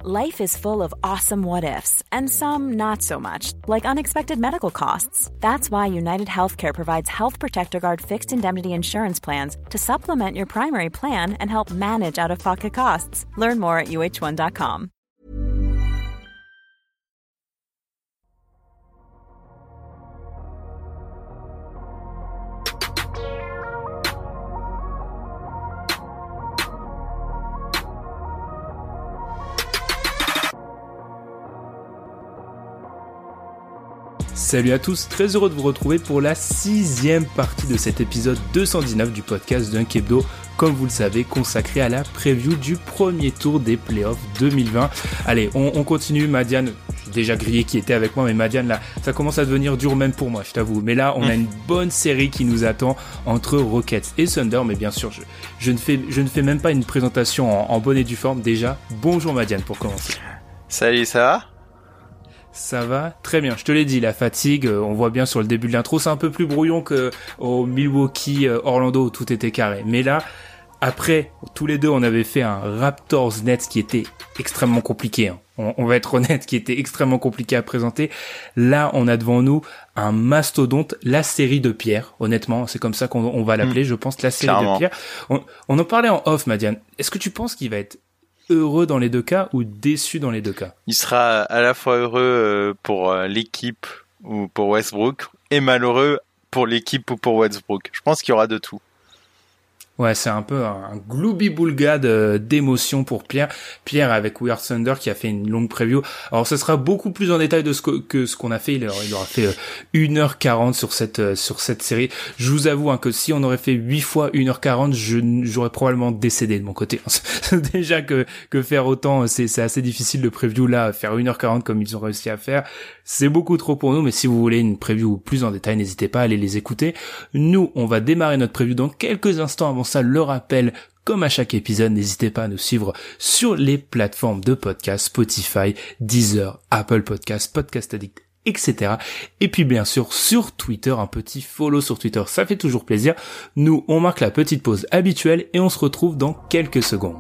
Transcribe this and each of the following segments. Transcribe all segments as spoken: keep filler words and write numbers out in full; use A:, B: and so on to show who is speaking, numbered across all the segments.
A: Life is full of awesome what-ifs, and some not so much, like unexpected medical costs. That's why United Healthcare provides Health Protector Guard fixed indemnity insurance plans to supplement your primary plan and help manage out-of-pocket costs. Learn more at U H one dot com.
B: Salut à tous, très heureux de vous retrouver pour la sixième partie de cet épisode deux cent dix-neuf du podcast Dunk Hebdo, comme vous le savez, consacré à la preview du premier tour des playoffs deux mille vingt. Allez, on, on continue, Madiane, déjà grillé qui était avec moi, mais Madiane, là, ça commence à devenir dur même pour moi, je t'avoue. Mais là, on a une bonne série qui nous attend entre Rockets et Thunder, mais bien sûr, je, je, ne, fais, je ne fais même pas une présentation en, en bonne et due forme. Déjà, bonjour Madiane pour commencer.
C: Salut, ça va ?
B: Ça va très bien, je te l'ai dit, la fatigue, on voit bien sur le début de l'intro, c'est un peu plus brouillon que au Milwaukee Orlando où tout était carré. Mais là, après, tous les deux, on avait fait un Raptors Nets qui était extrêmement compliqué, hein. on, on va être honnête, qui était extrêmement compliqué à présenter. Là, on a devant nous un mastodonte, la série de pierre, honnêtement, c'est comme ça qu'on on va l'appeler, mmh. je pense, la série Clairement. de pierre. On, on en parlait en off, Madiane, est-ce que tu penses qu'il va être heureux dans les deux cas ou déçu dans les deux cas?
C: Il sera à la fois heureux pour l'équipe ou pour Westbrook et malheureux pour l'équipe ou pour Westbrook. Je pense qu'il y aura de tout.
B: Ouais, c'est un peu un gloubi-boulga d'émotions pour Pierre. Pierre avec We Are Thunder qui a fait une longue preview. Alors, ce sera beaucoup plus en détail de ce que, que ce qu'on a fait. Il aura, il aura fait une heure quarante sur cette, sur cette série. Je vous avoue, hein, que si on aurait fait huit fois une heure quarante, je, j'aurais probablement décédé de mon côté. Déjà que, que faire autant, c'est, c'est assez difficile de preview là. Faire une heure quarante comme ils ont réussi à faire, c'est beaucoup trop pour nous. Mais si vous voulez une preview plus en détail, n'hésitez pas à aller les écouter. Nous, on va démarrer notre preview dans quelques instants. Avant ça, le rappel, comme à chaque épisode, n'hésitez pas à nous suivre sur les plateformes de podcast, Spotify, Deezer, Apple Podcasts, Podcast Addict, et cetera. Et puis bien sûr sur Twitter, un petit follow sur Twitter, ça fait toujours plaisir. Nous, on marque la petite pause habituelle et on se retrouve dans quelques secondes.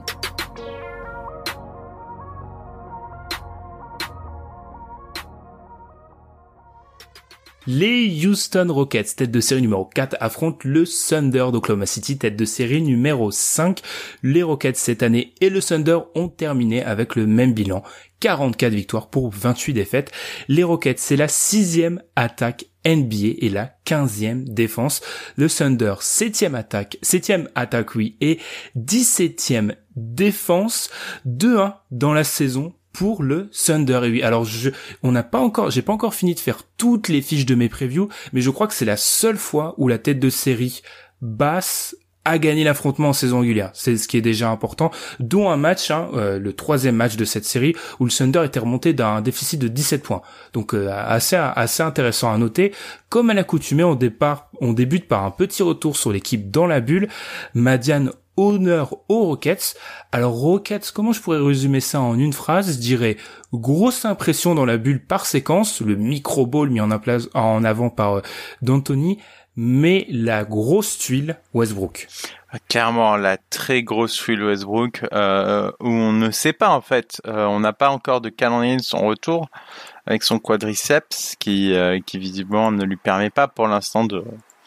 B: Les Houston Rockets, tête de série numéro quatre, affrontent le Thunder d'Oklahoma City, tête de série numéro cinq. Les Rockets cette année et le Thunder ont terminé avec le même bilan, quarante-quatre victoires pour vingt-huit défaites. Les Rockets, c'est la sixième attaque N B A et la quinzième défense. Le Thunder, septième attaque, septième attaque oui, et dix-septième défense, deux un dans la saison pour le Thunder. Et oui, alors je, on n'a pas encore, j'ai pas encore fini de faire toutes les fiches de mes previews, mais je crois que c'est la seule fois où la tête de série basse a gagné l'affrontement en saison régulière. C'est ce qui est déjà important, dont un match, hein, euh, le troisième match de cette série, où le Thunder était remonté d'un déficit de dix-sept points. Donc euh, assez assez intéressant à noter. Comme à l'accoutumée, on départ, on débute par un petit retour sur l'équipe dans la bulle. Madiane, honneur aux Rockets. Alors Rockets, comment je pourrais résumer ça en une phrase? Je dirais grosse impression dans la bulle par séquence, le micro-ball mis en, place, en avant par euh, D'Antoni, mais la grosse tuile Westbrook.
C: Clairement, la très grosse tuile Westbrook, euh, où on ne sait pas en fait, euh, on n'a pas encore de calendrier de son retour avec son quadriceps qui, euh, qui visiblement ne lui permet pas pour l'instant de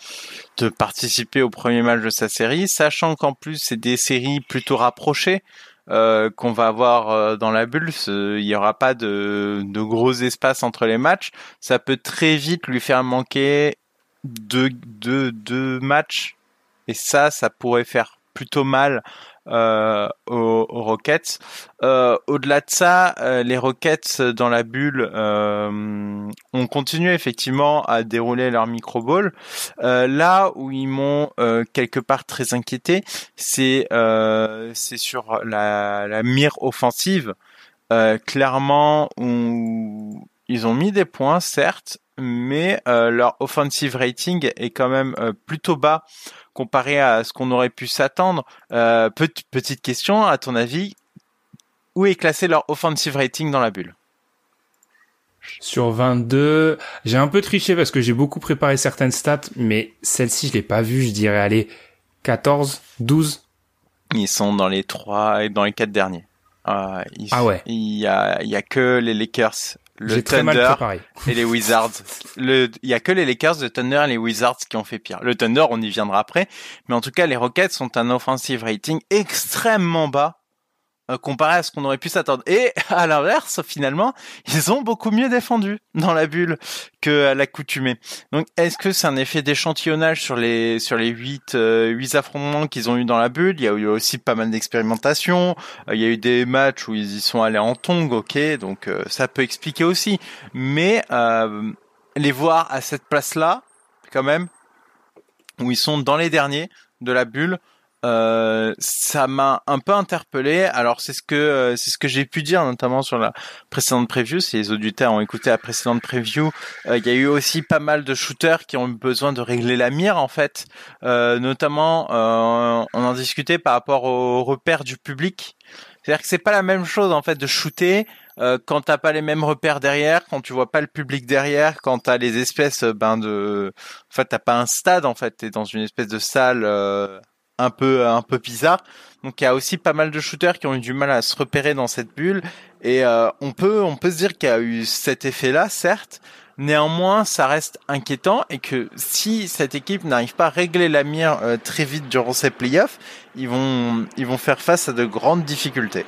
C: de participer au premier match de sa série, sachant qu'en plus c'est des séries plutôt rapprochées euh, qu'on va avoir euh, dans la bulle. Il y aura pas de, de gros espaces entre les matchs. Ça peut très vite lui faire manquer deux, deux, deux matchs, et ça, ça pourrait faire plutôt mal euh, aux, aux Rockets. Euh, au-delà de ça, euh, les Rockets dans la bulle euh, ont continué effectivement à dérouler leur micro-ball. Euh, là où ils m'ont euh, quelque part très inquiété, c'est euh, c'est sur la, la mire offensive. Euh, clairement, on, ils ont mis des points, certes, mais euh, leur offensive rating est quand même euh, plutôt bas comparé à ce qu'on aurait pu s'attendre. Euh, petite, petite question, à ton avis, où est classé leur offensive rating dans la bulle ?
B: Sur vingt-deux, j'ai un peu triché parce que j'ai beaucoup préparé certaines stats, mais celle-ci, je l'ai pas vue, je dirais, allez, quatorze, douze.
C: Ils sont dans les trois et dans les quatre derniers. Euh, il,
B: ah ouais.
C: Il y a, il y a que les Lakers, le
B: J'ai très mal
C: Thunder
B: préparé.
C: et les Wizards. Le, il y a que les Lakers, le Thunder et les Wizards qui ont fait pire. Le Thunder, on y viendra après. Mais en tout cas, les Rockets sont un offensive rating extrêmement bas. Euh, comparé à ce qu'on aurait pu s'attendre. Et à l'inverse, finalement, ils ont beaucoup mieux défendu dans la bulle que à l'accoutumée. Donc, est-ce que c'est un effet d'échantillonnage sur les sur les huit euh, huit affrontements qu'ils ont eu dans la bulle? Il y a eu aussi pas mal d'expérimentation. Euh, il y a eu des matchs où ils y sont allés en tongs, ok, donc euh, ça peut expliquer aussi. Mais euh, les voir à cette place-là, quand même, où ils sont dans les derniers de la bulle. Euh, ça m'a un peu interpellé. Alors c'est ce que euh, c'est ce que j'ai pu dire notamment sur la précédente preview. Si les auditeurs ont écouté la précédente preview, euh, il y a eu aussi pas mal de shooters qui ont eu besoin de régler la mire en fait. Euh, notamment, euh, on en discutait par rapport aux repères du public. C'est-à-dire que c'est pas la même chose en fait de shooter euh, quand t'as pas les mêmes repères derrière, quand tu vois pas le public derrière, quand t'as les espèces ben de, en fait t'as pas un stade en fait, t'es dans une espèce de salle. Euh... un peu un peu bizarre. Donc il y a aussi pas mal de shooters qui ont eu du mal à se repérer dans cette bulle et euh, on peut on peut se dire qu'il y a eu cet effet-là, certes. Néanmoins, ça reste inquiétant et que si cette équipe n'arrive pas à régler la mire euh, très vite durant ces playoffs, ils vont ils vont faire face à de grandes difficultés.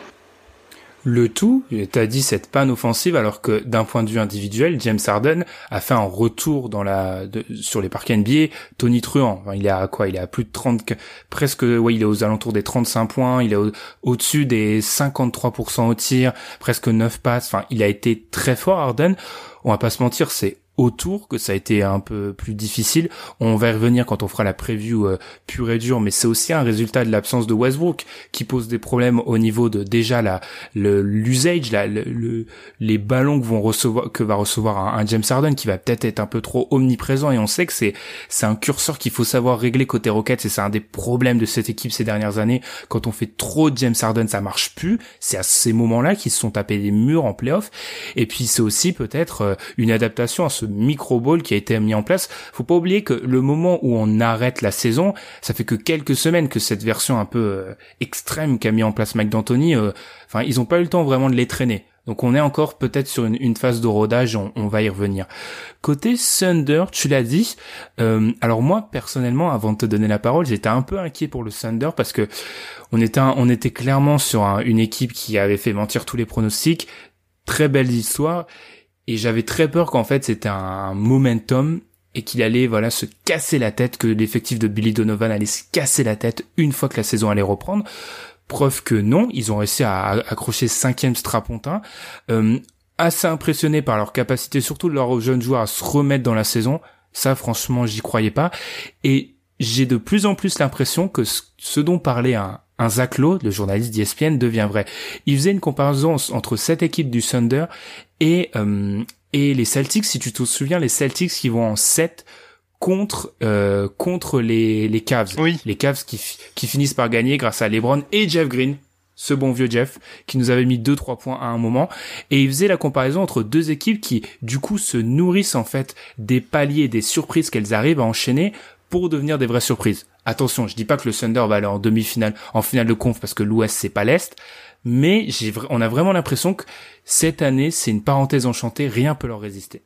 B: Le tout, t'as dit cette panne offensive, alors que d'un point de vue individuel, James Harden a fait un retour dans la de, sur les parquets N B A tonitruant. Enfin, il est à quoi? Il est à plus de trente, presque, ouais, il est aux alentours des trente-cinq points. Il est au, au-dessus des cinquante-trois pour cent au tir, presque neuf passes. Enfin, il a été très fort, Harden. On va pas se mentir, c'est autour que ça a été un peu plus difficile. On va y revenir quand on fera la preview euh, pure et dure, mais c'est aussi un résultat de l'absence de Westbrook qui pose des problèmes au niveau de déjà la le l'usage, la, le, le les ballons que vont recevoir que va recevoir un, un James Harden qui va peut-être être un peu trop omniprésent, et on sait que c'est c'est un curseur qu'il faut savoir régler côté Rockets, et c'est un des problèmes de cette équipe ces dernières années. Quand on fait trop de James Harden, ça marche plus. C'est à ces moments-là qu'ils se sont tapés des murs en playoff. Et puis c'est aussi peut-être euh, une adaptation à ce micro-ball qui a été mis en place. Faut pas oublier que le moment où on arrête la saison, ça fait que quelques semaines que cette version un peu euh, extrême qu'a mis en place Mike D'Antoni, euh, enfin ils ont pas eu le temps vraiment de les traîner. Donc on est encore peut-être sur une, une phase de rodage, on, on va y revenir. Côté Thunder, tu l'as dit, euh, alors moi personnellement, avant de te donner la parole, j'étais un peu inquiet pour le Thunder parce que on était un, on était clairement sur un, une équipe qui avait fait mentir tous les pronostics, très belle histoire. Et j'avais très peur qu'en fait c'était un momentum et qu'il allait voilà se casser la tête, que l'effectif de Billy Donovan allait se casser la tête une fois que la saison allait reprendre. Preuve que non, ils ont réussi à accrocher cinquième strapontin. Euh, assez impressionné par leur capacité, surtout de leurs jeunes joueurs, à se remettre dans la saison. Ça, franchement, j'y croyais pas. Et j'ai de plus en plus l'impression que ce dont parlait un Un Zach Lowe, le journaliste d'E S P N, devient vrai. Il faisait une comparaison entre cette équipe du Thunder et euh, et les Celtics. Si tu te souviens, les Celtics qui vont en sept contre euh, contre les les Cavs.
C: Oui.
B: Les Cavs qui qui finissent par gagner grâce à LeBron et Jeff Green, ce bon vieux Jeff, qui nous avait mis deux trois points à un moment. Et il faisait la comparaison entre deux équipes qui, du coup, se nourrissent en fait des paliers, des surprises qu'elles arrivent à enchaîner pour devenir des vraies surprises. Attention, je dis pas que le Thunder va aller en demi-finale, en finale de conf, parce que l'Ouest c'est pas l'Est, mais j'ai, on a vraiment l'impression que cette année c'est une parenthèse enchantée, rien peut leur résister.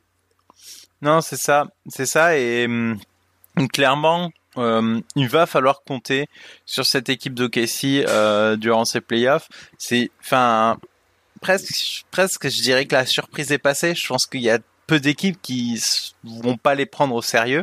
C: Non, c'est ça, c'est ça, et hum, clairement, euh, il va falloir compter sur cette équipe d'O K C euh, durant ces playoffs. C'est, enfin, presque, presque, je dirais que la surprise est passée. Je pense qu'il y a peu d'équipes qui vont pas les prendre au sérieux.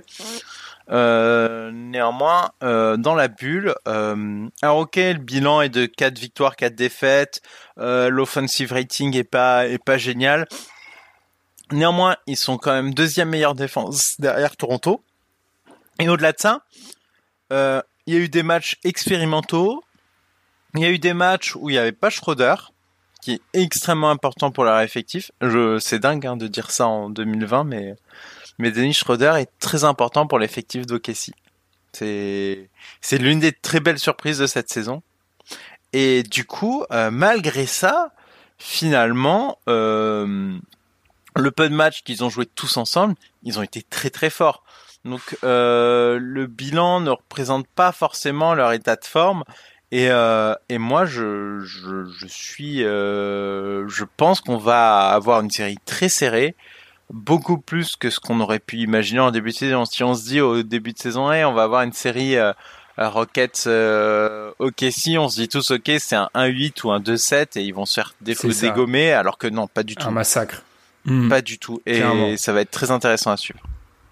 C: Euh, néanmoins, euh, dans la bulle, euh, alors ok, le bilan est de quatre victoires, quatre défaites, euh, l'offensive rating est pas est pas génial. Néanmoins, ils sont quand même deuxième meilleure défense derrière Toronto. Et au-delà de ça, euh, il y a eu des matchs expérimentaux. Il y a eu des matchs où il y avait pas Schroeder, qui est extrêmement important pour leur effectif. Je, c'est dingue hein, de dire ça en deux mille vingt, mais Mais Dennis Schroeder est très important pour l'effectif d'O K C. C'est, c'est l'une des très belles surprises de cette saison. Et du coup, euh, malgré ça, finalement, euh, le peu de matchs qu'ils ont joué tous ensemble, ils ont été très très forts. Donc, euh, le bilan ne représente pas forcément leur état de forme. Et, euh, et moi, je, je, je suis, euh, je pense qu'on va avoir une série très serrée, beaucoup plus que ce qu'on aurait pu imaginer en début de saison. Si on se dit au début de saison un, on va avoir une série euh, Rockets euh, O K C, on se dit tous ok, c'est un un huit ou un deux sept et ils vont se faire déf- dégommer, alors que non, pas du tout.
B: Un massacre.
C: Mmh. Pas du tout. Et clairement, ça va être très intéressant à suivre.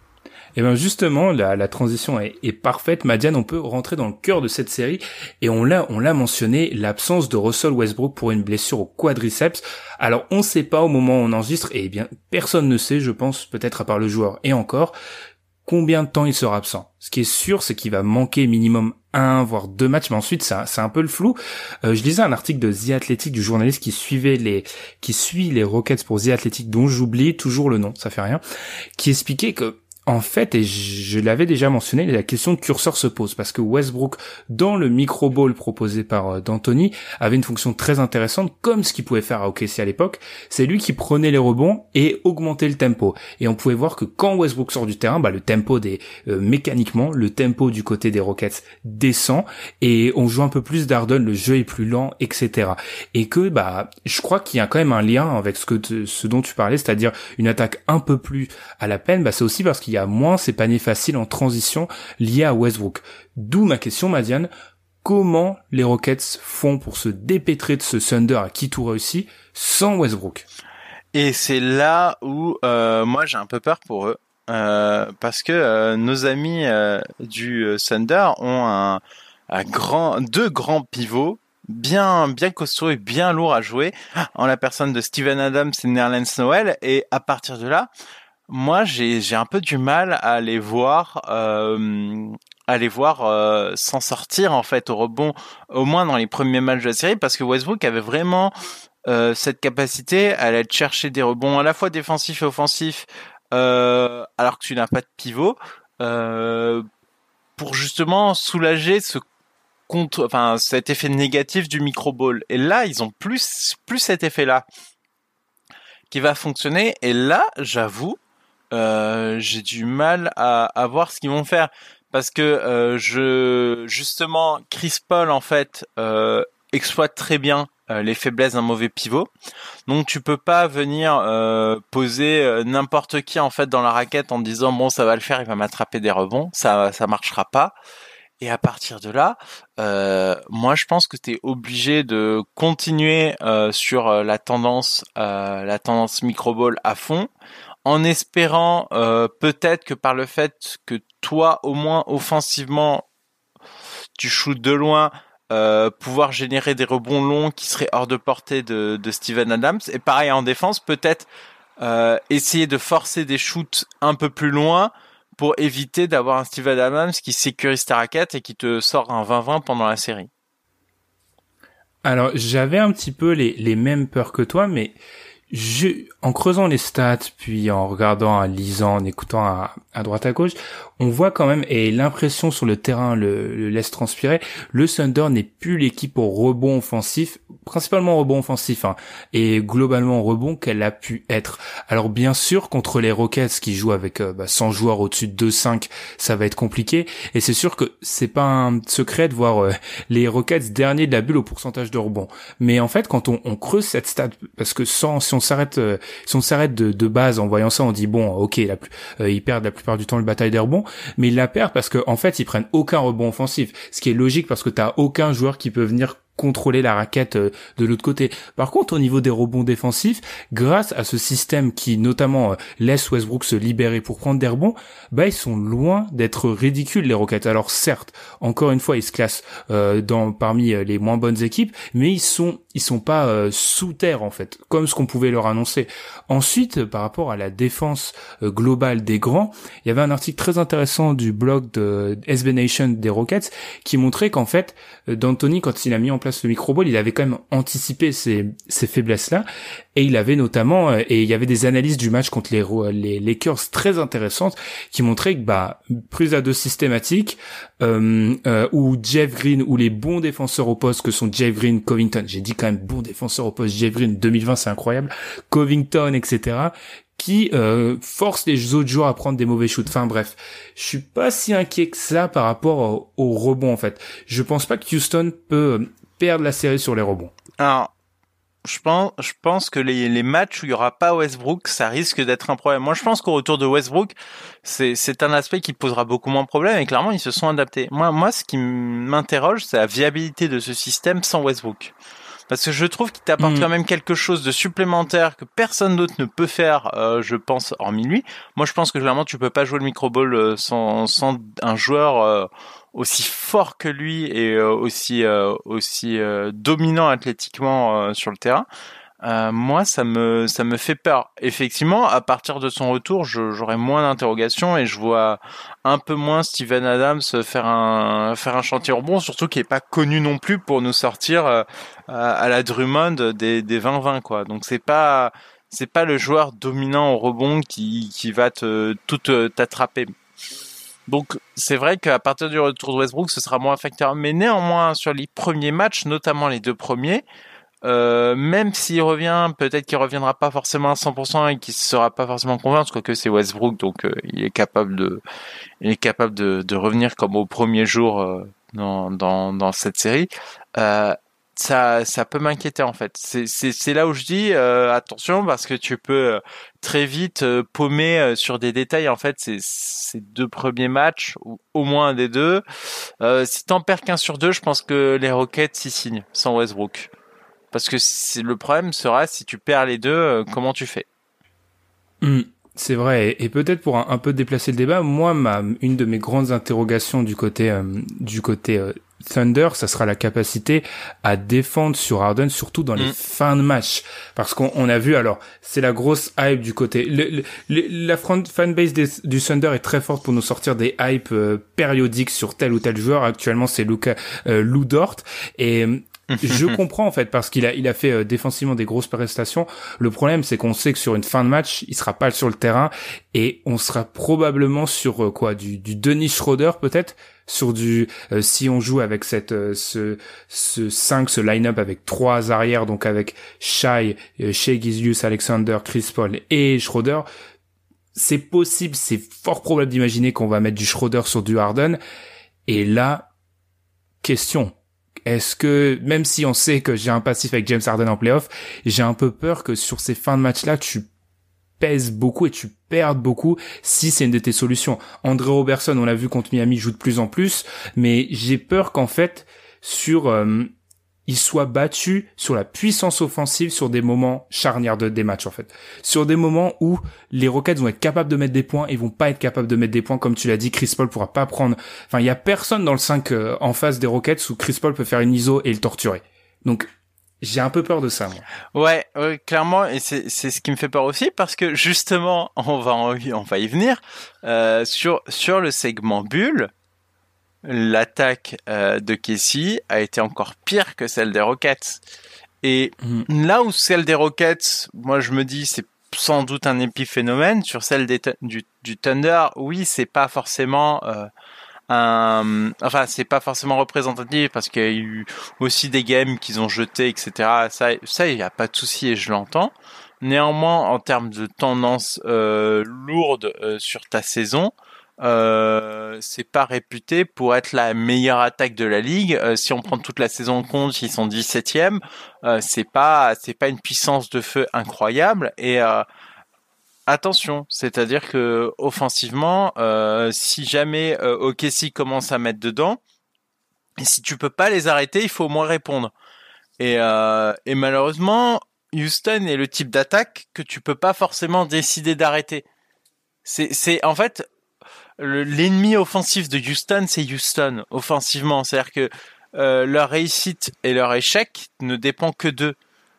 B: Et ben justement, la, la transition est, est parfaite. Madiane, on peut rentrer dans le cœur de cette série. Et on l'a, on l'a mentionné, l'absence de Russell Westbrook pour une blessure au quadriceps. Alors, on sait pas au moment où on enregistre, et bien, personne ne sait, je pense, peut-être à part le joueur et encore, combien de temps il sera absent. Ce qui est sûr, c'est qu'il va manquer minimum un, voire deux matchs, mais ensuite, c'est un, c'est un peu le flou. Euh, je lisais un article de The Athletic, du journaliste qui suivait les, qui suit les Rockets pour The Athletic, dont j'oublie toujours le nom, ça fait rien, qui expliquait que en fait, et je l'avais déjà mentionné, la question de curseur se pose parce que Westbrook, dans le micro-ball proposé par euh, D'Antoni, avait une fonction très intéressante, comme ce qu'il pouvait faire à O K C à l'époque. C'est lui qui prenait les rebonds et augmentait le tempo. Et on pouvait voir que quand Westbrook sort du terrain, bah le tempo des euh, mécaniquement, le tempo du côté des Rockets descend et on joue un peu plus d'Harden, le jeu est plus lent, et cetera. Et que bah, je crois qu'il y a quand même un lien avec ce que te, ce dont tu parlais, c'est-à-dire une attaque un peu plus à la peine. Bah c'est aussi parce qu'il il y a moins ces paniers faciles en transition liés à Westbrook. D'où ma question, Madiane, comment les Rockets font pour se dépêtrer de ce Thunder à qui tout réussit sans Westbrook?
C: Et c'est là où euh, moi j'ai un peu peur pour eux, euh, parce que euh, nos amis euh, du Thunder ont un, un grand, deux grands pivots bien bien costauds et bien lourds à jouer, en la personne de Steven Adams et Nerlens Noel, et à partir de là, moi, j'ai j'ai un peu du mal à les voir, euh, à les voir euh, s'en sortir en fait au rebond, au moins dans les premiers matchs de la série, parce que Westbrook avait vraiment euh, cette capacité à aller chercher des rebonds à la fois défensifs et offensifs, euh, alors que tu n'as pas de pivot, euh, pour justement soulager ce contre, enfin cet effet négatif du micro-ball. Et là, ils ont plus plus cet effet-là qui va fonctionner. Et là, j'avoue. Euh, j'ai du mal à, à voir ce qu'ils vont faire parce que euh, je justement Chris Paul en fait euh, exploite très bien euh, les faiblesses d'un mauvais pivot, donc tu peux pas venir euh, poser euh, n'importe qui en fait dans la raquette en disant bon ça va le faire, il va m'attraper des rebonds, ça ça marchera pas. Et à partir de là, euh, moi je pense que tu es obligé de continuer euh, sur la tendance euh, la tendance micro-ball à fond, en espérant euh, peut-être que par le fait que toi, au moins offensivement, tu shootes de loin, euh, pouvoir générer des rebonds longs qui seraient hors de portée de, de Steven Adams. Et pareil en défense, peut-être euh, essayer de forcer des shoots un peu plus loin pour éviter d'avoir un Steven Adams qui sécurise ta raquette et qui te sort un vingt vingt pendant la série.
B: Alors, j'avais un petit peu les, les mêmes peurs que toi, mais je, en creusant les stats, puis en regardant, en lisant, en écoutant à, à droite à gauche, on voit quand même, et l'impression sur le terrain le, le laisse transpirer, le Thunder n'est plus l'équipe au rebond offensif, principalement rebond offensif, hein, et globalement rebond qu'elle a pu être. Alors bien sûr, contre les Rockets qui jouent avec euh, bah, cent joueurs au-dessus de deux cinq, ça va être compliqué, et c'est sûr que c'est pas un secret de voir euh, les Rockets derniers de la bulle au pourcentage de rebond. Mais en fait, quand on, on creuse cette stat, parce que sans, si on s'arrête, euh, si on s'arrête de, de base en voyant ça, on dit bon, ok, la, euh, ils perdent la plupart du temps le bataille des rebonds, mais ils la perdent parce que en fait ils prennent aucun rebond offensif, ce qui est logique parce que t'as aucun joueur qui peut venir contrôler la raquette de l'autre côté. Par contre, au niveau des rebonds défensifs, grâce à ce système qui notamment laisse Westbrook se libérer pour prendre des rebonds, bah ils sont loin d'être ridicules les Rockets. Alors certes, encore une fois, ils se classent euh, dans parmi les moins bonnes équipes, mais ils sont ils sont pas euh, sous terre en fait, comme ce qu'on pouvait leur annoncer. Ensuite, par rapport à la défense euh, globale des grands, il y avait un article très intéressant du blog de S B Nation des Rockets qui montrait qu'en fait, euh, D'Antoni, quand il a mis en place le micro-ball, il avait quand même anticipé ces, ces faiblesses-là, et il avait notamment, euh, et il y avait des analyses du match contre les, les Lakers très intéressantes qui montraient que bah prise à deux systématique, euh, euh, où Jeff Green, ou les bons défenseurs au poste que sont Jeff Green, Covington, j'ai dit quand même bons défenseurs au poste, Jeff Green deux mille vingt c'est incroyable, Covington, et cetera, qui euh, force les autres joueurs à prendre des mauvais shoots. Enfin bref, je suis pas si inquiet que ça par rapport au, au rebond en fait. Je pense pas que Houston peut perdre la série sur les rebonds.
C: Alors, je pense, je pense que les, les matchs où il y aura pas Westbrook, ça risque d'être un problème. Moi, je pense qu'au retour de Westbrook, c'est, c'est un aspect qui posera beaucoup moins de problèmes et clairement, ils se sont adaptés. Moi, moi, ce qui m'interroge, c'est la viabilité de ce système sans Westbrook. Parce que je trouve qu'il t'apporte mmh. quand même quelque chose de supplémentaire que personne d'autre ne peut faire, euh, je pense, hormis lui. Moi, je pense que clairement, tu peux pas jouer le micro-ball sans, sans un joueur euh, aussi fort que lui et euh, aussi euh, aussi euh, dominant athlétiquement euh, sur le terrain. Euh, moi, ça me ça me fait peur. Effectivement, à partir de son retour, je, j'aurai moins d'interrogations et je vois un peu moins Steven Adams faire un faire un chantier rebond, surtout qu'il est pas connu non plus pour nous sortir euh, à la Drummond des des vingt vingt quoi. Donc c'est pas c'est pas le joueur dominant au rebond qui qui va te tout te, t'attraper. Donc c'est vrai qu'à partir du retour de Westbrook, ce sera moins un facteur. Mais néanmoins, sur les premiers matchs, notamment les deux premiers. Euh, même s'il revient, peut-être qu'il reviendra pas forcément à cent pour cent et qu'il sera pas forcément convaincu, quoique c'est Westbrook, donc euh, il est capable de, il est capable de, de revenir comme au premier jour euh, dans, dans, dans cette série. Euh, ça, ça peut m'inquiéter en fait. C'est, c'est, c'est là où je dis euh, attention parce que tu peux très vite euh, paumer euh, sur des détails. En fait, c'est ces deux premiers matchs ou au moins un des deux. Euh, si t'en perds qu'un sur deux, je pense que les Rockets s'y signent sans Westbrook. Parce que c'est, le problème sera, si tu perds les deux, euh, comment tu fais ?
B: Mmh, c'est vrai. Et, et peut-être pour un, un peu déplacer le débat, moi, ma, une de mes grandes interrogations du côté, euh, du côté euh, Thunder, ça sera la capacité à défendre sur Harden, surtout dans les mmh. fins de match. Parce qu'on on a vu, alors, c'est la grosse hype du côté... Le, le, la fanbase des, du Thunder est très forte pour nous sortir des hypes euh, périodiques sur tel ou tel joueur. Actuellement, c'est Luka, euh, Lou Dort. Et... je comprends en fait parce qu'il a il a fait euh, défensivement des grosses prestations. Le problème c'est qu'on sait que sur une fin de match, il sera pas sur le terrain et on sera probablement sur euh, quoi du du Dennis Schroeder peut-être sur du euh, si on joue avec cette euh, ce ce cinq ce line-up avec trois arrières donc avec Shai, euh, Shai Gilgeous-Alexander, Chris Paul et Schroeder. C'est possible, c'est fort probable d'imaginer qu'on va mettre du Schroeder sur du Harden et là question est-ce que, même si on sait que j'ai un passif avec James Harden en playoff, j'ai un peu peur que sur ces fins de match-là, tu pèses beaucoup et tu perdes beaucoup si c'est une de tes solutions. André Robertson, on l'a vu contre Miami, joue de plus en plus, mais j'ai peur qu'en fait, sur... Euh, il soit battu sur la puissance offensive sur des moments charnières de, des matchs, en fait. Sur des moments où les Rockets vont être capables de mettre des points et vont pas être capables de mettre des points, comme tu l'as dit, Chris Paul pourra pas prendre, enfin, il y a personne dans le cinq euh, en face des Rockets où Chris Paul peut faire une I S O et le torturer. Donc, j'ai un peu peur de ça, moi.
C: Ouais, ouais, clairement, et c'est, c'est ce qui me fait peur aussi, parce que justement, on va en, on va y venir, euh, sur, sur le segment bulle, l'attaque euh, de Casey a été encore pire que celle des Rockets. Et mmh. là où celle des Rockets, moi je me dis c'est sans doute un épiphénomène, sur celle des, du, du Thunder, oui c'est pas forcément euh, un, enfin c'est pas forcément représentatif parce qu'il y a eu aussi des games qu'ils ont jetés, et cetera. Ça, ça il y a pas de souci et je l'entends. Néanmoins, en termes de tendance euh, lourde euh, sur ta saison, Euh, c'est pas réputé pour être la meilleure attaque de la ligue. Euh, si on prend toute la saison en compte, ils sont dix-septième. Euh, c'est pas, c'est pas une puissance de feu incroyable. Et euh, attention, c'est-à-dire que offensivement, euh, si jamais euh, O K C commence à mettre dedans, et si tu peux pas les arrêter, il faut au moins répondre. Et, euh, et malheureusement, Houston est le type d'attaque que tu peux pas forcément décider d'arrêter. C'est, c'est en fait. Le, l'ennemi offensif de Houston, c'est Houston, offensivement. C'est-à-dire que euh, leur réussite et leur échec ne dépend que d'eux.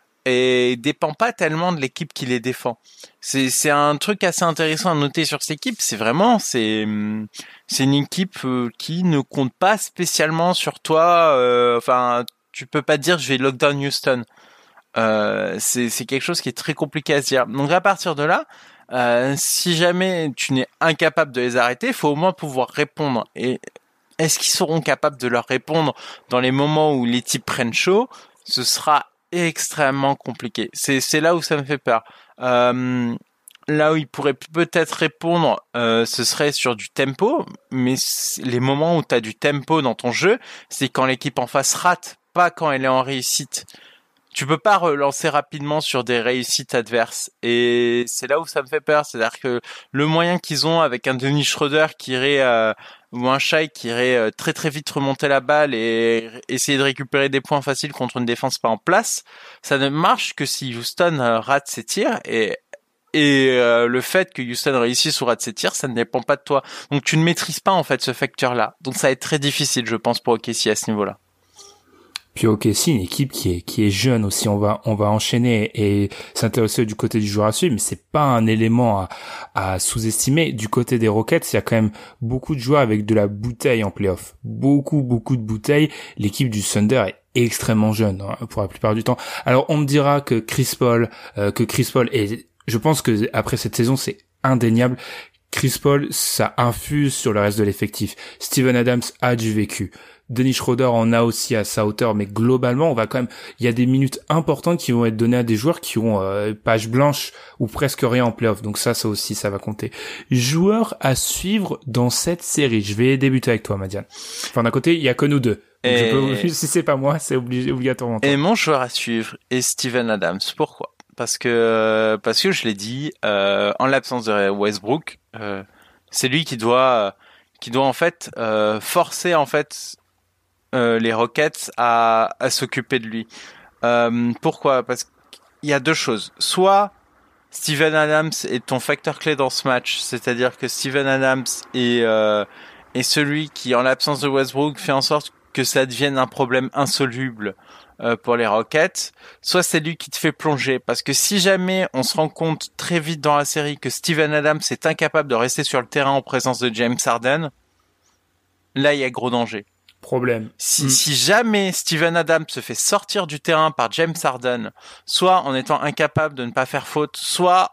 C: Et dépend pas tellement de l'équipe qui les défend. C'est, c'est un truc assez intéressant à noter sur cette équipe. C'est vraiment, c'est, c'est une équipe euh, qui ne compte pas spécialement sur toi. Euh, enfin, tu peux pas dire je vais lockdown Houston. Euh, c'est, c'est quelque chose qui est très compliqué à se dire. Donc à partir de là, Euh, si jamais tu n'es incapable de les arrêter, il faut au moins pouvoir répondre. Et est-ce qu'ils seront capables de leur répondre dans les moments où les types prennent chaud ? Ce sera extrêmement compliqué. C'est, c'est là où ça me fait peur. Euh, là où il pourrait peut-être répondre, euh, ce serait sur du tempo, mais les moments où tu as du tempo dans ton jeu, c'est quand l'équipe en face rate, pas quand elle est en réussite. Tu peux pas relancer rapidement sur des réussites adverses. Et c'est là où ça me fait peur. C'est-à-dire que le moyen qu'ils ont avec un Dennis Schroeder qui irait, euh, ou un Shai qui irait euh, très très vite remonter la balle et essayer de récupérer des points faciles contre une défense pas en place, ça ne marche que si Houston euh, rate ses tirs. Et, et euh, le fait que Houston réussisse ou rate ses tirs, ça ne dépend pas de toi. Donc tu ne maîtrises pas en fait ce facteur-là. Donc ça va être très difficile, je pense, pour O K C à ce niveau-là.
B: Puis O K C, une équipe qui est qui est jeune aussi. On va on va enchaîner et s'intéresser du côté du joueur à suivre, mais c'est pas un élément à, à sous-estimer. Du côté des Rockets, il y a quand même beaucoup de joueurs avec de la bouteille en playoff, beaucoup beaucoup de bouteilles. L'équipe du Thunder est extrêmement jeune hein, pour la plupart du temps. Alors on me dira que Chris Paul, euh, que Chris Paul, et je pense que après cette saison c'est indéniable. Chris Paul, ça infuse sur le reste de l'effectif. Steven Adams a du vécu. Dennis Schroeder en a aussi à sa hauteur, mais globalement, on va quand même, il y a des minutes importantes qui vont être données à des joueurs qui ont euh, page blanche ou presque rien en playoff. Donc ça, ça aussi, ça va compter. Joueurs à suivre dans cette série. Je vais débuter avec toi, Madiane. Enfin, d'un côté, il y a que nous deux. Donc
C: Et...
B: je peux, si c'est pas moi, c'est obligé, obligatoirement.
C: Et mon joueur à suivre est Steven Adams. Pourquoi ? Parce que, parce que je l'ai dit, euh, en l'absence de Westbrook, euh, c'est lui qui doit, qui doit en fait euh, forcer en fait. Euh, les Rockets à, à s'occuper de lui. Euh, pourquoi ? Parce qu'il y a deux choses. Soit Steven Adams est ton facteur clé dans ce match, c'est-à-dire que Steven Adams est, euh, est celui qui, en l'absence de Westbrook, fait en sorte que ça devienne un problème insoluble euh, pour les Rockets. Soit c'est lui qui te fait plonger, parce que si jamais on se rend compte très vite dans la série que Steven Adams est incapable de rester sur le terrain en présence de James Harden, là il y a gros danger.
B: Problème.
C: Si,
B: mm.
C: si jamais Steven Adams se fait sortir du terrain par James Harden, soit en étant incapable de ne pas faire faute, soit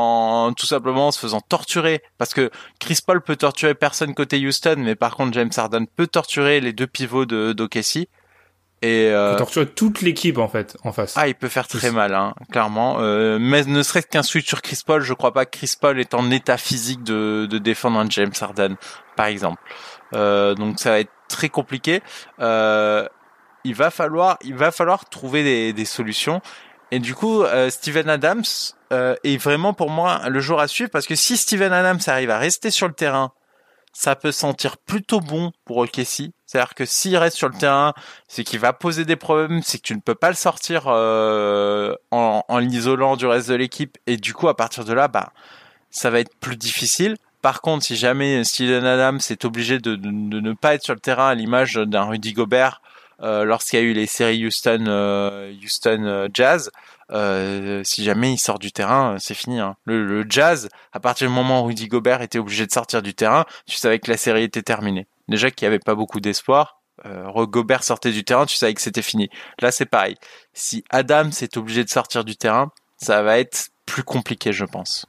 C: en tout simplement en se faisant torturer, parce que Chris Paul peut torturer personne côté Houston, mais par contre James Harden peut torturer les deux pivots de d'O K C. Et euh...
B: peut torturer toute l'équipe en fait en face.
C: Ah, il peut faire très mal, hein, clairement. Euh, mais ne serait-ce qu'un switch sur Chris Paul, je crois pas que Chris Paul est en état physique de, de défendre un James Harden, par exemple. Euh, donc ça va être très compliqué. Euh, il va falloir, il va falloir trouver des, des solutions. Et du coup, euh, Steven Adams euh, est vraiment pour moi le joueur à suivre, parce que si Steven Adams arrive à rester sur le terrain, ça peut sentir plutôt bon pour O K C. C'est-à-dire que s'il reste sur le terrain, c'est qu'il va poser des problèmes, c'est que tu ne peux pas le sortir euh, en, en l'isolant du reste de l'équipe. Et du coup, à partir de là, bah, ça va être plus difficile. Par contre, si jamais Steven Adams est obligé de, de, de ne pas être sur le terrain, à l'image d'un Rudy Gobert euh, lorsqu'il y a eu les séries Houston, euh, Houston euh, Jazz, euh, si jamais il sort du terrain, c'est fini. Hein. Le, le Jazz, à partir du moment où Rudy Gobert était obligé de sortir du terrain, tu savais que la série était terminée. Déjà qu'il n'y avait pas beaucoup d'espoir, euh, Gobert sortait du terrain, tu savais que c'était fini. Là, c'est pareil. Si Adams est obligé de sortir du terrain, ça va être plus compliqué, je pense.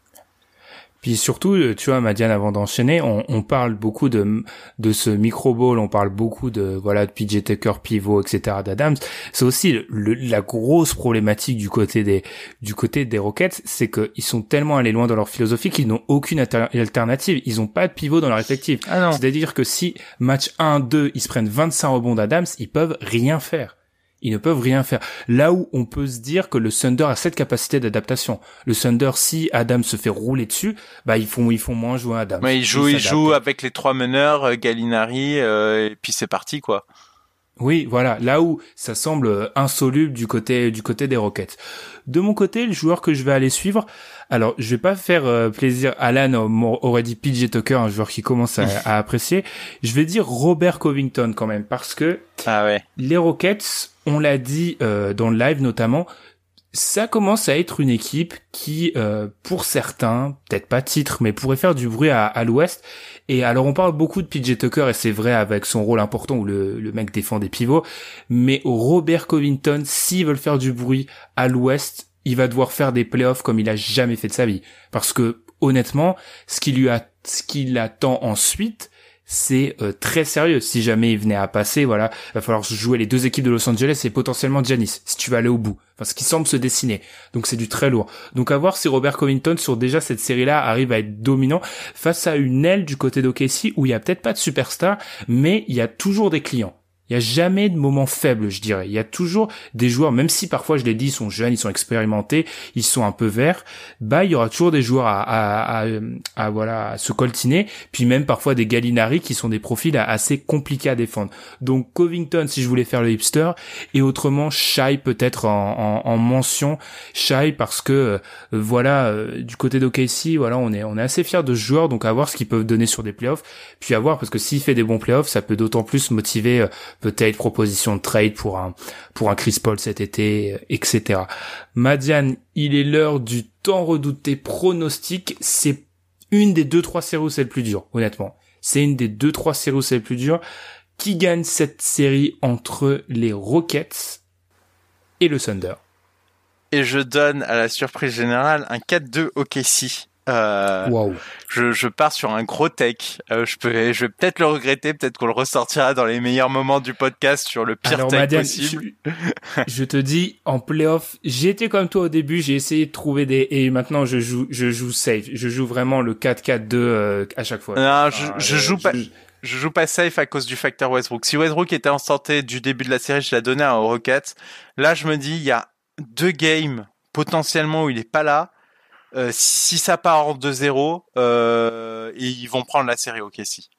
B: Puis surtout, tu vois, Madiane, avant d'enchaîner, on, on parle beaucoup de de ce micro-ball, on parle beaucoup de voilà de P J Tucker, pivot, et cetera d'Adams. C'est aussi le, le, la grosse problématique du côté des du côté des Rockets, c'est que ils sont tellement allés loin dans leur philosophie qu'ils n'ont aucune alter- alternative. Ils ont pas de pivot dans leur effectif.
C: Ah non.
B: C'est-à-dire que si match un deux, ils se prennent vingt-cinq rebonds d'Adams, ils peuvent rien faire. Ils ne peuvent rien faire. Là où on peut se dire que le Thunder a cette capacité d'adaptation. Le Thunder, si Adams se fait rouler dessus, bah ils font ils font moins jouer Adams.
C: Mais ils jouent ils, ils jouent avec les trois meneurs, Gallinari, euh, et puis c'est parti quoi.
B: Oui, voilà. Là où ça semble insoluble du côté du côté des Rockets. De mon côté, le joueur que je vais aller suivre, alors je vais pas faire euh, plaisir. Alan aurait dit P J Tucker, un joueur qui commence à, à apprécier. Je vais dire Robert Covington quand même, parce que
C: ah ouais.
B: Les Rockets, on l'a dit euh, dans le live notamment, ça commence à être une équipe qui, euh, pour certains, peut-être pas titre, mais pourrait faire du bruit à, à l'Ouest. Et alors on parle beaucoup de P J Tucker, et c'est vrai avec son rôle important où le, le mec défend des pivots, mais Robert Covington, s'ils veulent faire du bruit à l'Ouest, il va devoir faire des playoffs comme il a jamais fait de sa vie. Parce que honnêtement, ce qui lui a, ce qui l'attend ensuite, c'est euh, très sérieux. Si jamais il venait à passer, voilà, il va falloir jouer les deux équipes de Los Angeles et potentiellement Giannis, si tu vas aller au bout. Enfin, ce qui semble se dessiner. Donc c'est du très lourd. Donc à voir si Robert Covington, sur déjà cette série-là, arrive à être dominant face à une aile du côté d'O K C où il y a peut-être pas de superstar, mais il y a toujours des clients. Il y a jamais de moment faible, je dirais. Il y a toujours des joueurs, même si parfois, je l'ai dit, ils sont jeunes, ils sont expérimentés, ils sont un peu verts, bah, il y aura toujours des joueurs à, à, à, à voilà, à se coltiner, puis même parfois des Gallinari qui sont des profils assez compliqués à défendre. Donc, Covington, si je voulais faire le hipster, et autrement, Shai peut-être en, en, en mention, Shai parce que, euh, voilà, euh, du côté d'O K C, voilà, on est, on est assez fiers de ce joueur, donc à voir ce qu'ils peuvent donner sur des playoffs, puis à voir, parce que s'il fait des bons playoffs, ça peut d'autant plus motiver, euh, peut-être proposition de trade pour un pour un Chris Paul cet été, et cetera. Madiane, il est l'heure du tant redouté pronostic. C'est une des deux trois séries où c'est le plus dur, honnêtement. C'est une des deux trois séries où c'est le plus dur. Qui gagne cette série entre les Rockets et le Thunder?
C: Et je donne à la surprise générale un quatre deux O K C. Euh,
B: wow.
C: je, je pars sur un gros take. Euh, je peux, je vais peut-être le regretter, peut-être qu'on le ressortira dans les meilleurs moments du podcast sur le pire
B: Alors,
C: take
B: Madiane,
C: possible.
B: Je, je te dis, en playoff, j'ai été comme toi au début, j'ai essayé de trouver des, et maintenant je joue, je joue safe, je joue vraiment le quatre quatre deux euh, à chaque fois.
C: Non, je,
B: ah,
C: je
B: euh,
C: joue
B: je,
C: pas.
B: Je...
C: Je joue pas safe à cause du facteur Westbrook. Si Westbrook était en santé du début de la série, je la donnais aux Rockets. Là, je me dis, il y a deux games potentiellement où il est pas là. Euh, si ça part en deux zéro, euh, et ils vont prendre la série au K C.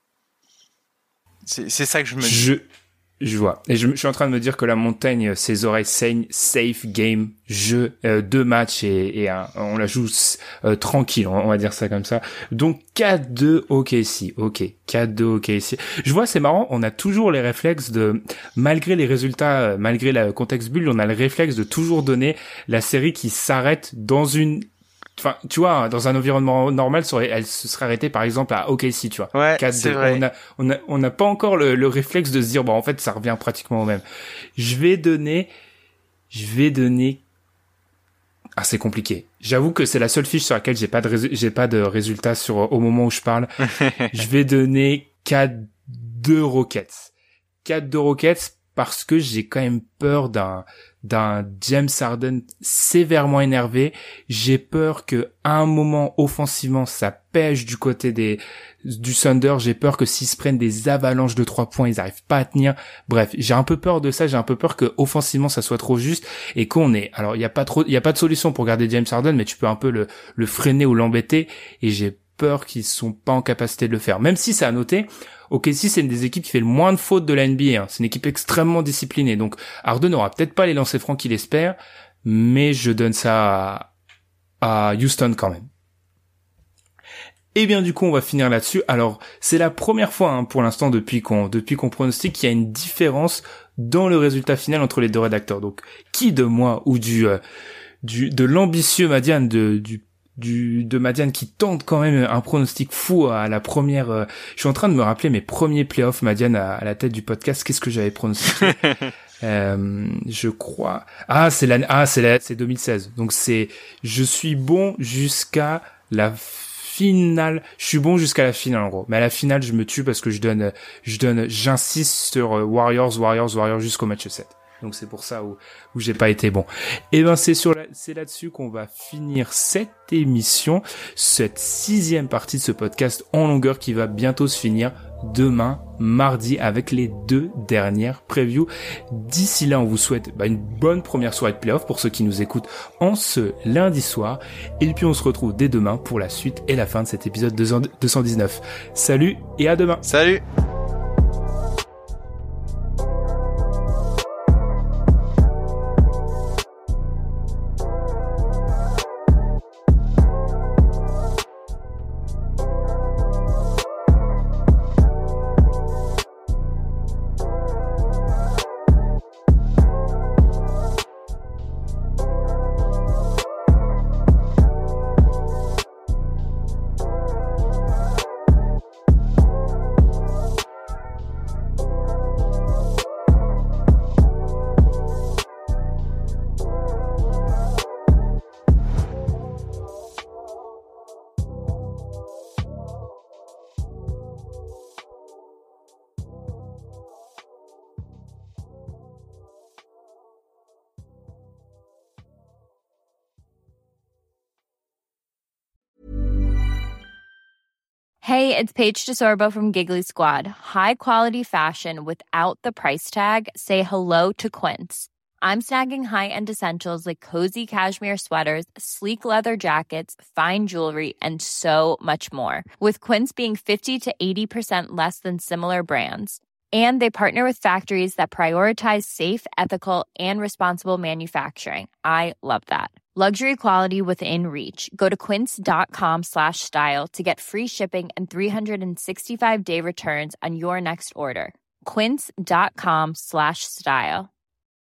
C: C'est, c'est ça que je me dis.
B: Je, je vois. Et je, je suis en train de me dire que la montagne, ses oreilles saignent, safe game, jeu, euh, deux matchs et, et un, on la joue euh, tranquille, on, on va dire ça comme ça. Donc quatre deux au K C. Ok, quatre deux au K C. Je vois, c'est marrant, on a toujours les réflexes de, malgré les résultats, malgré le contexte bulle, on a le réflexe de toujours donner la série qui s'arrête dans une... Enfin, tu vois, dans un environnement normal, ça aurait, elle se serait arrêtée, par exemple, à O K C, tu vois.
C: Ouais, c'est vrai.
B: On a, on a, on n'a pas encore le, le réflexe de se dire, bon, en fait, ça revient pratiquement au même. Je vais donner, je vais donner, ah, c'est compliqué. J'avoue que c'est la seule fiche sur laquelle j'ai pas de, rés... j'ai pas de résultats sur, au moment où je parle. Je vais donner quatre deux Rockets. quatre deux Rockets parce que j'ai quand même peur d'un, d'un James Harden sévèrement énervé. J'ai peur que à un moment offensivement ça pêche du côté des du Thunder. J'ai peur que s'ils se prennent des avalanches de trois points, ils arrivent pas à tenir. Bref, j'ai un peu peur de ça. J'ai un peu peur que offensivement ça soit trop juste et qu'on ait. Alors il y a pas trop, il y a pas de solution pour garder James Harden, mais tu peux un peu le le freiner ou l'embêter. Et j'ai peur qu'ils sont pas en capacité de le faire. Même si c'est à noter, O K C c'est une des équipes qui fait le moins de fautes de la N B A. Hein. C'est une équipe extrêmement disciplinée. Donc Harden n'aura peut-être pas les lancers francs qu'il espère, mais je donne ça à, à Houston quand même. Et bien du coup on va finir là-dessus. Alors c'est la première fois hein, pour l'instant depuis qu'on depuis qu'on pronostique qu'il y a une différence dans le résultat final entre les deux rédacteurs. Donc qui de moi ou du euh, du de l'ambitieux Madiane de du du de Madiane qui tente quand même un pronostic fou à la première euh, je suis en train de me rappeler mes premiers playoffs Madiane à, à la tête du podcast. Qu'est-ce que j'avais pronostiqué? euh, je crois ah c'est l'année ah c'est la c'est deux mille seize. Donc c'est je suis bon jusqu'à la finale. Je suis bon jusqu'à la finale en gros. Mais à la finale, je me tue parce que je donne je donne j'insiste sur Warriors Warriors Warriors jusqu'au match sept. Donc c'est pour ça où où j'ai pas été bon. Et ben c'est sur la, c'est là-dessus qu'on va finir cette émission, cette sixième partie de ce podcast en longueur qui va bientôt se finir demain mardi avec les deux dernières previews. D'ici là, on vous souhaite bah, une bonne première soirée de playoff pour ceux qui nous écoutent en ce lundi soir. Et puis on se retrouve dès demain pour la suite et la fin de cet épisode deux cent dix-neuf. Salut et à demain.
C: Salut.
D: Hey, it's Paige DeSorbo from Giggly Squad. High quality fashion without the price tag. Say hello to Quince. I'm snagging high-end essentials like cozy cashmere sweaters, sleek leather jackets, fine jewelry, and so much more. With Quince being fifty to eighty percent less than similar brands. And they partner with factories that prioritize safe, ethical, and responsible manufacturing. I love that. Luxury quality within reach. Go to quince.com slash style to get free shipping and three sixty-five day returns on your next order. Quince.com slash style.